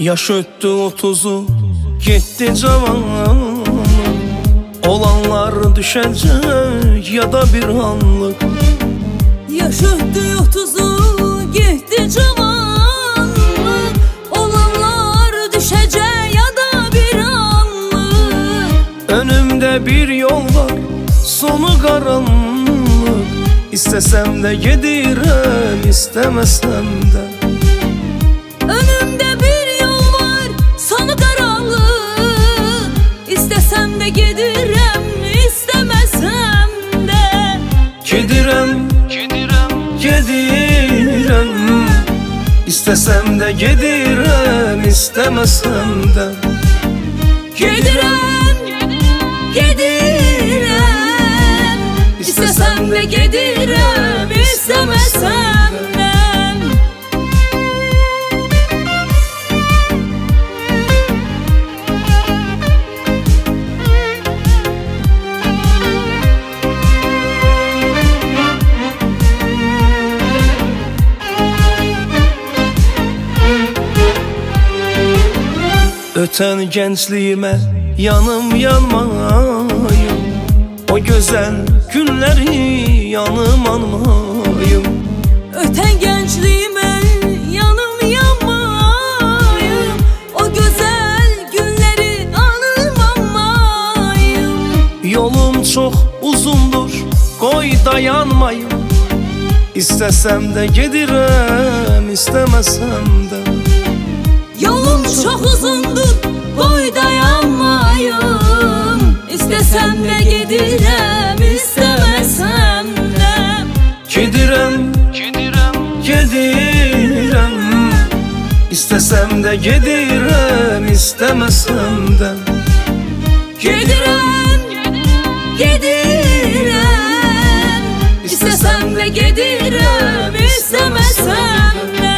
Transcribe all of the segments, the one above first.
Yaş öttü 30'u, gitti cavan. Olanlar düşecek ya da bir anlık. Yaş öttü 30'u, gitti cavan. Olanlar düşecek ya da bir anlık. Önümde bir yol var, sonu karanlık. İstesem de gidirem, istemesem de. Önümde bir yol var, sonu karanlık. İstesem de gidirem, istemesem de. Gidirem, gidirem. İstesem de gidirem, istemesem de. Gidirem, gidirem. İstesem de gidirem, istemesem de. Öten gençliğime yanım yanmayım. O güzel günleri yanım almayım. Öten gençliğime yanım yanmayım. O güzel günleri anım almayım. Yolum çok uzundur, koy dayanmayım. İstesem de gidirem, istemesem de. Yolum çok uzundur, boy dayanmayım. İstesem de gidirem, istemesem de. Gidirem, gidirem. İstesem de gidirem, istemesem de. Gidirem, gidirem. İstesem de gidirem, istemesem de.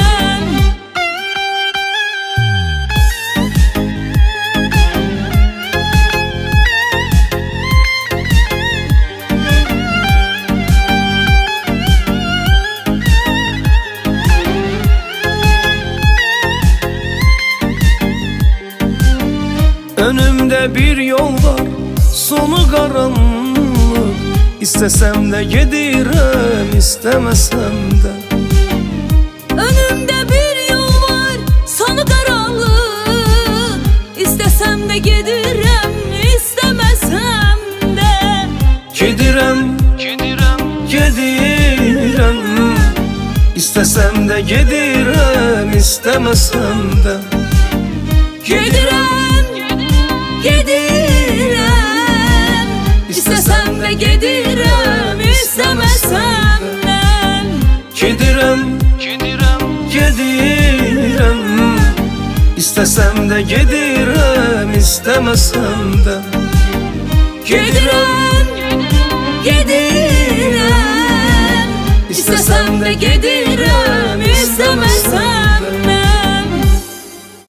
Önümde bir yol var, sonu karanlık. İstesem de gidirem, istemesem de. Önümde bir yol var, sonu karanlık. İstesem de gidirem, istemesem de. Gidirem, gidirem. İstesem de gidirem, istemesem de. Gidirem, gidirem. İstesem de gidirem, istemesem de. Gidirem, gidirem. İstesem de gidirem, istemesem de. Gidirem, gidirem. İstesem de gidirem.